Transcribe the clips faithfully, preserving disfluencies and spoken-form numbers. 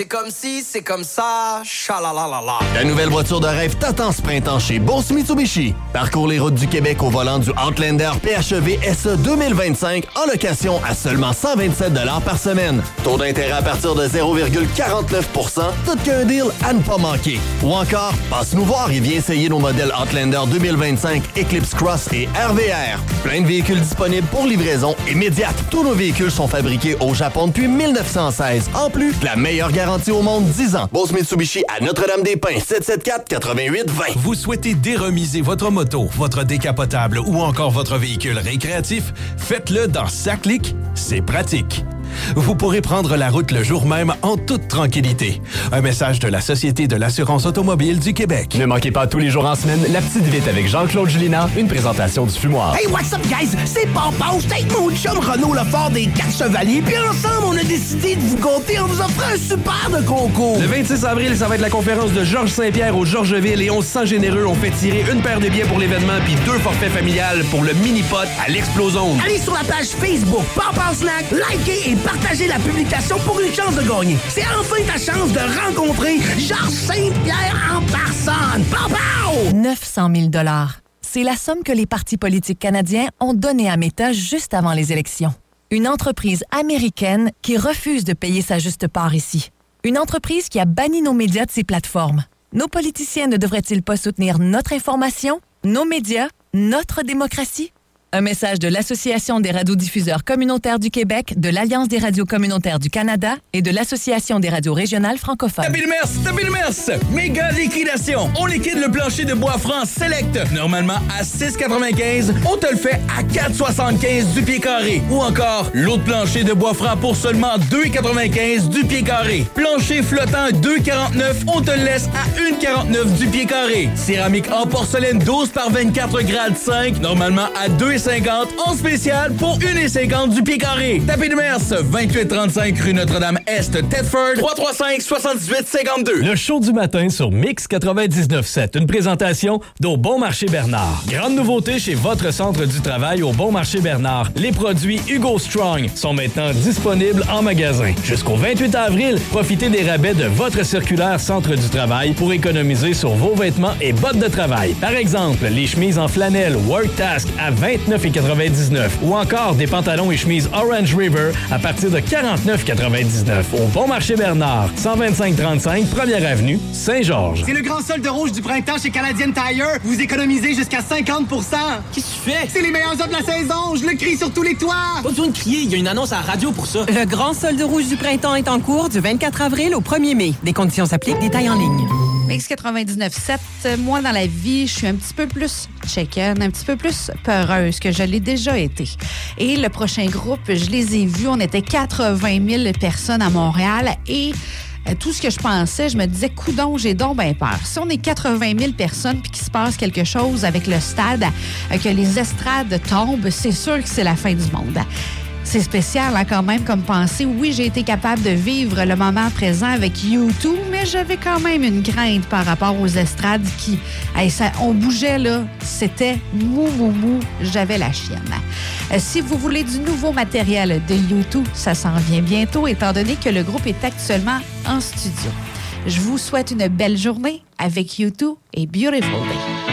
comme si, c'est comme ça, chalalalala. La nouvelle voiture de rêve t'attend ce printemps chez Bourse Mitsubishi. Parcours les routes du Québec au volant du Outlander P H E V S E deux mille vingt-cinq en location à seulement cent vingt-sept dollars par semaine. Taux d'intérêt à partir de zéro virgule quarante-neuf pour cent, tout qu'un deal à ne pas manquer. Ou encore, passe nous voir et viens essayer nos modèles Outlander deux mille vingt-cinq, Eclipse Cross et R V R. Plein de véhicules disponibles pour livraison immédiate. Tous nos véhicules sont fabriqués au Japon depuis mille neuf cent seize. En plus, la meilleure garantie au monde, dix ans. Bourse Mitsubishi à Notre-Dame-des-Pins, sept cent soixante-quatre, quatre-vingt-huit vingt. Vous souhaitez déremiser votre moto, votre décapotable ou encore votre véhicule récréatif? Faites-le dans Saclic, c'est pratique. Vous pourrez prendre la route le jour même en toute tranquillité. Un message de la Société de l'assurance automobile du Québec. Ne manquez pas tous les jours en semaine La Petite Vite avec Jean-Claude Julina, une présentation du Fumoir. Hey, what's up, guys? C'est Pampon, j'étais avec mon chum Renaud Lefort des Quatre Chevaliers, puis ensemble, on a décidé de vous compter en vous offrant un super de concours. Le vingt-six avril, ça va être la conférence de Georges Saint-Pierre au Georgeville et on se sent généreux. On fait tirer une paire de billets pour l'événement puis deux forfaits familiales pour le mini-pot à l'Explozone. Allez sur la page Facebook Pampon Snack, likez et partagez la publication pour une chance de gagner. C'est enfin ta chance de rencontrer Georges Saint-Pierre en personne. Pampon! neuf cent mille dollars. C'est la somme que les partis politiques canadiens ont donnée à Meta juste avant les élections. Une entreprise américaine qui refuse de payer sa juste part ici. Une entreprise qui a banni nos médias de ses plateformes. Nos politiciens ne devraient-ils pas soutenir notre information, nos médias, notre démocratie? Un message de l'Association des radiodiffuseurs communautaires du Québec, de l'Alliance des radios communautaires du Canada et de l'Association des radios régionales francophones. Tapis le mers, tapis le mers! Méga liquidation! On liquide le plancher de bois franc Select. Normalement à six quatre-vingt-quinze, on te le fait à quatre soixante-quinze du pied carré. Ou encore, l'autre plancher de bois franc pour seulement deux quatre-vingt-quinze du pied carré. Plancher flottant deux quarante-neuf, on te le laisse à un quarante-neuf du pied carré. Céramique en porcelaine douze par vingt-quatre grade cinq, normalement à deux cinquante en spécial pour un cinquante du pied carré. Tapis de Mers, vingt-huit trente-cinq rue Notre-Dame-Est, Thetford, trois cent trente-cinq soixante-dix-huit cinquante-deux. Le show du matin sur Mix quatre-vingt-dix-neuf sept, une présentation d'Au Bon Marché Bernard. Grande nouveauté chez votre centre du travail au Bon Marché Bernard. Les produits Hugo Strong sont maintenant disponibles en magasin. Jusqu'au vingt-huit avril, profitez des rabais de votre circulaire centre du travail pour économiser sur vos vêtements et bottes de travail. Par exemple, les chemises en flanelle Work Task à vingt-neuf quatre-vingt-dix-neuf ou encore des pantalons et chemises Orange River à partir de quarante-neuf quatre-vingt-dix-neuf au Bon Marché Bernard, cent vingt-cinq trente-cinq première avenue, Saint-Georges. C'est le grand solde rouge du printemps chez Canadian Tire. Vous économisez jusqu'à cinquante pour cent. Qu'est-ce que tu fais? C'est les meilleurs offres de la saison. Je le crie sur tous les toits. Pas besoin de crier, il y a une annonce à la radio pour ça. Le grand solde rouge du printemps est en cours du vingt-quatre avril au premier mai. Des conditions s'appliquent, détails en ligne. Mix quatre-vingt-dix-neuf sept, moi, dans la vie, je suis un petit peu plus chicken, un petit peu plus peureuse que je l'ai déjà été. Et le prochain groupe, je les ai vus, on était quatre-vingt mille personnes à Montréal et euh, tout ce que je pensais, je me disais, coudonc, j'ai donc bien peur. Si on est quatre-vingt mille personnes puis qu'il se passe quelque chose avec le stade, euh, que les estrades tombent, c'est sûr que c'est la fin du monde. C'est spécial hein, quand même comme pensée. Oui, j'ai été capable de vivre le moment présent avec U deux, mais j'avais quand même une crainte par rapport aux estrades qui... Hey, ça, on bougeait, là. C'était mou, mou, mou. J'avais la chienne. Euh, si vous voulez du nouveau matériel de U deux, ça s'en vient bientôt, étant donné que le groupe est actuellement en studio. Je vous souhaite une belle journée avec U deux et Beautiful Day.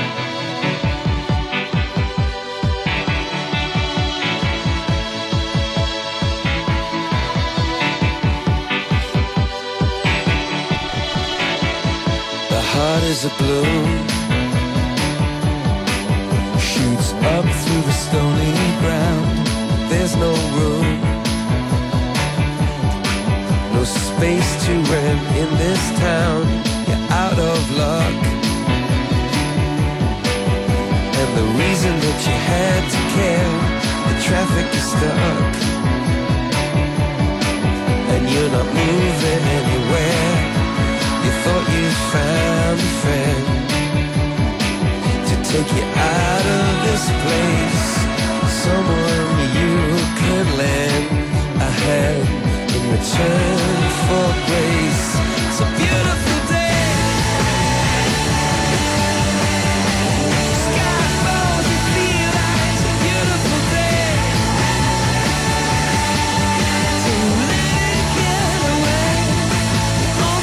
Heart is a blue, shoots up through the stony ground. There's no room, no space to rent in this town. You're out of luck, and the reason that you had to care, the traffic is stuck, and you're not moving anywhere. You thought you found a friend to take you out of this place, someone you could lend a hand in return for grace. It's a beautiful day. Sky falls, you feel like it's a beautiful day. To let it get away.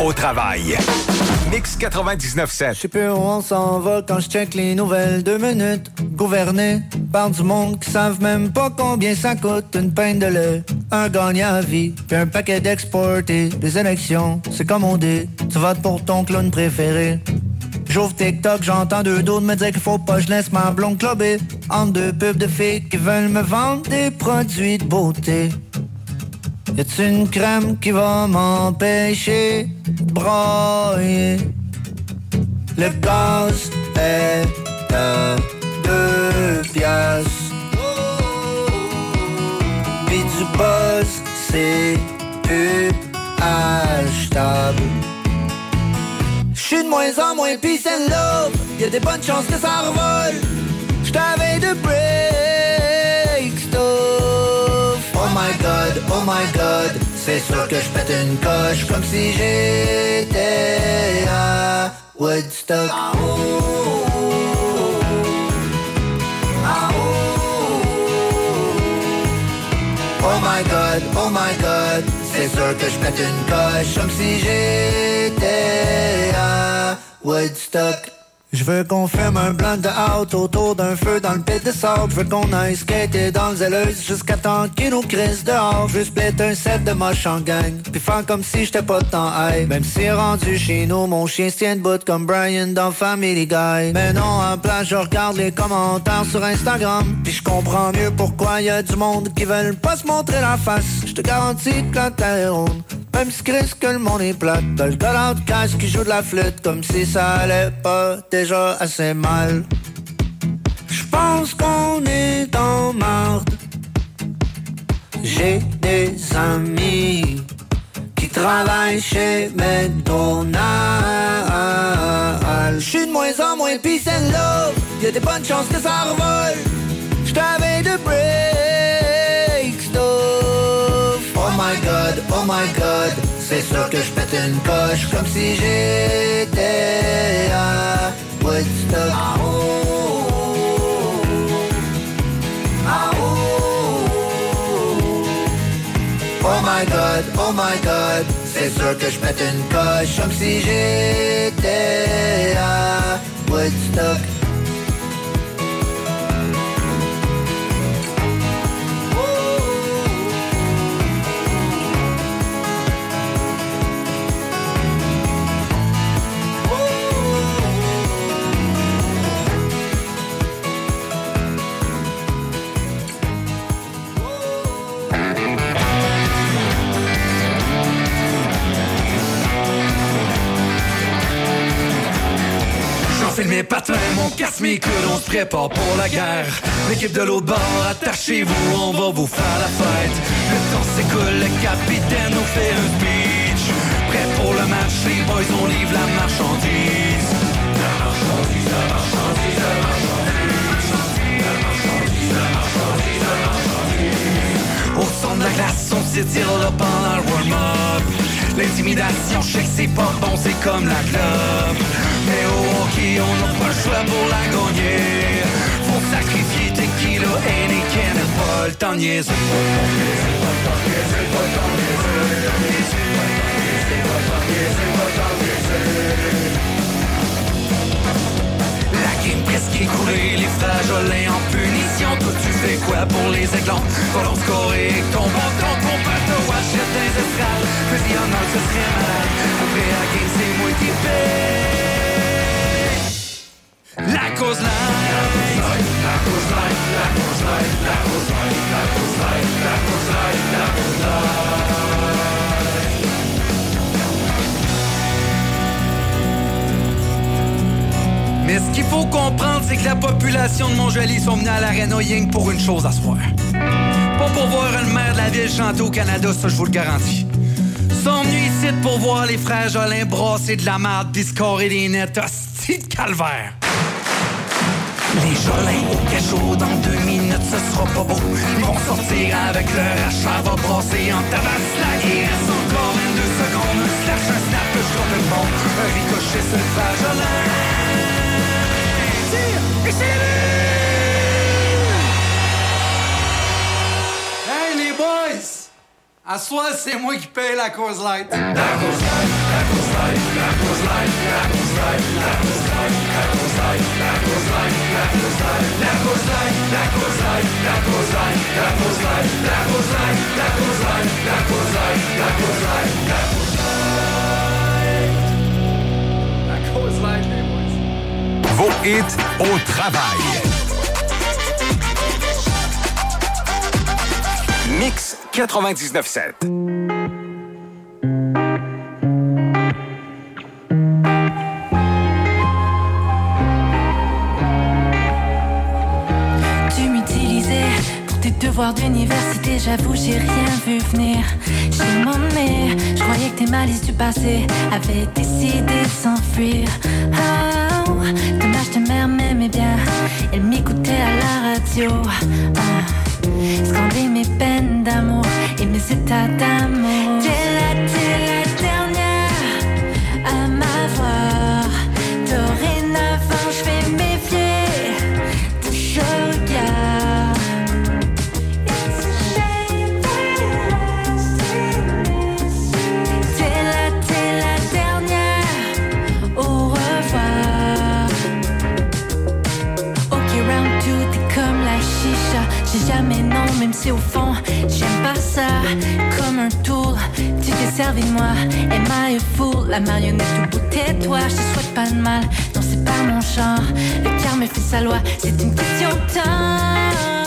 au travail. Mix quatre-vingt-dix-neuf sept. Je sais plus où on s'en va quand je check les nouvelles. Deux minutes, gouverné par du monde qui savent même pas combien ça coûte une pinte de lait. Un gagnant à vie, puis un paquet d'exportés. Des élections, c'est comme on dit, tu votes pour ton clown préféré. J'ouvre TikTok, j'entends deux d'autres me dire qu'il faut pas que je laisse ma blonde clubber entre deux pubs de filles qui veulent me vendre des produits de beauté. Y a-t-il une crème qui va m'empêcher de broyer? Le gaz est à deux piastres. Pis du buzz, c'est plus achetable. J'suis de moins en moins peace and love. Y'a des bonnes chances que ça revole. J't'avais de break stuff. Oh my god, oh my god, c'est sûr que j'pète une coche comme si j'étais à Woodstock. Ah oh, ah oh, oh my god, oh my god, c'est sûr que j'pète une coche comme si j'étais à Woodstock. Je veux qu'on fume un blunt de out autour d'un feu dans le pit de sable. Je veux qu'on aille skater dans le zèleuse jusqu'à temps qu'ils nous crissent dehors. Je veux split un set de moche en gang puis faire comme si j'étais pas de temps high. Même si rendu chez nous, mon chien se tient debout comme Brian dans Family Guy. Mais non, en place, je regarde les commentaires sur Instagram puis je comprends mieux pourquoi y a du monde qui veulent pas se montrer la face. Je te garantis que la terre est ronde, même si Chris que le monde est plate. T'as le gars de casse qui joue de la flûte comme si ça allait pas déjà assez mal. J'pense qu'on est en marde. J'ai des amis qui travaillent chez McDonald's. J'suis de moins en moins peace and love. Y'a des bonnes chances que ça revole. J't'avais de break stuff. Oh my god, oh my god, c'est sûr que j'pète une coche comme si j'étais à Woodstock. Ah oh, ah oh, oh my god, oh my god, c'est sûr que j'pète une coche comme si j'étais à Woodstock. J'enfile mes patins, mon casse mes coudes, on se prépare pour la guerre. L'équipe de l'autre bord, attachez-vous, on va vous faire la fête. Le temps s'écoule, le capitaine nous fait un speech. Prêt pour le match, les boys, on livre la marchandise. La marchandise, la marchandise, la marchandise. La marchandise, la marchandise, la marchandise. Au son de la glace, on s'étire là pendant le warm-up. L'intimidation, je sais que c'est pas bon, c'est comme la club. Mais au hockey, on n'a pas le choix pour la gagner. Faut sacrifier tequila, Heineken, et pas le temps de niaiser. La game presque écoulée, les flageolets en punition. Toi tu fais quoi pour les éclats? Colon scoré, ton bâton, ton bateau, achète des estrades. Fusil en or, ce serait malade. Après la game, c'est moi qui paie. La cause light, la cause light, la cause light, la cause light, la cause light, la cause light, la cause light, la cause light. Mais ce qu'il faut comprendre, c'est que la population de Montjoly sont venus à l'Arena Ying pour une chose à soir. Pas pour voir une mère de la ville chanter au Canada, ça je vous le garantis. Ils sont venus ici pour voir les frères Jolin brasser de la marde pis scorer des nets, hostie de calvaire. Les Jolins au cachot, dans deux minutes, ce sera pas beau. Ils vont sortir avec leur achat, va brasser en tabasse. Il reste encore vingt-deux secondes, un slash, un snap, je drop une bombe. Un ricochet sur le frère Jolin. Tire, et c'est le but! Hey les boys! À soir, c'est moi qui paye la cause light. La cause light, la cause light. Vos hits au travail. Mix quatre-vingt-dix-neuf sept. Tu m'utilisais pour tes devoirs d'université, j'avoue j'ai rien vu venir. J'ai m'emmené, je croyais que tes malices du passé avaient décidé de s'enfuir. Oh, dommage ta mère m'aimait bien, elle m'écoutait à la radio. Oh, scander mes peines d'amour et mes états d'amour. T'es la, t'es la dernière à m'avoir. Dorénavant je vais méfier de ce regard. T'es la, t'es la dernière. Au revoir. Ok, round two, t'es comme la chicha. J'ai jamais non, même si au fond j'aime pas ça. Comme un tour, tu t'es servi de moi. Am I a fool? La marionnette au bout de toi. Je te souhaite pas de mal, non c'est pas mon genre. Le cœur me fait sa loi, c'est une question de temps.